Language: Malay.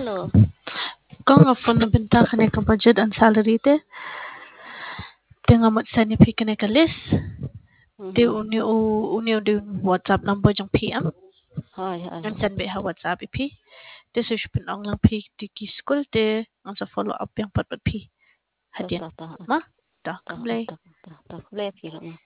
Hello. Kung phone na binta ka ka budget and salary te, tinga mat sa ni ka ka list, te Mhm. uni di WhatsApp number jang PM, Hoi, hoi. ang send be ha WhatsApp ipi, te so shpin ang lang pi di ki school te, ang sa follow up yang pat pi. Ta Hadian, ta ta ma? Ta ta kamlay. ta ta ta. Lep kilo.